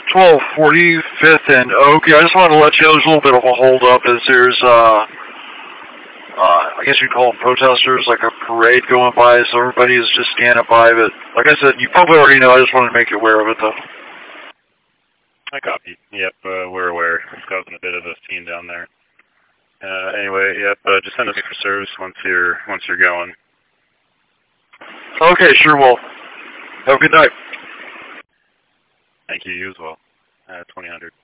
1245th and Oak. I just wanted to let you know there's a little bit of a hold up as there's, I guess you'd call them protesters, like a parade going by, so everybody is just scanning by, but like I said, you probably already know, I just wanted to make you aware of it though. I copy. Yep, we're aware. It's causing a bit of a scene down there. Anyway, yep, just send us for service once you're going. Okay, sure will. Have a good night. Thank you, you as well. 2000.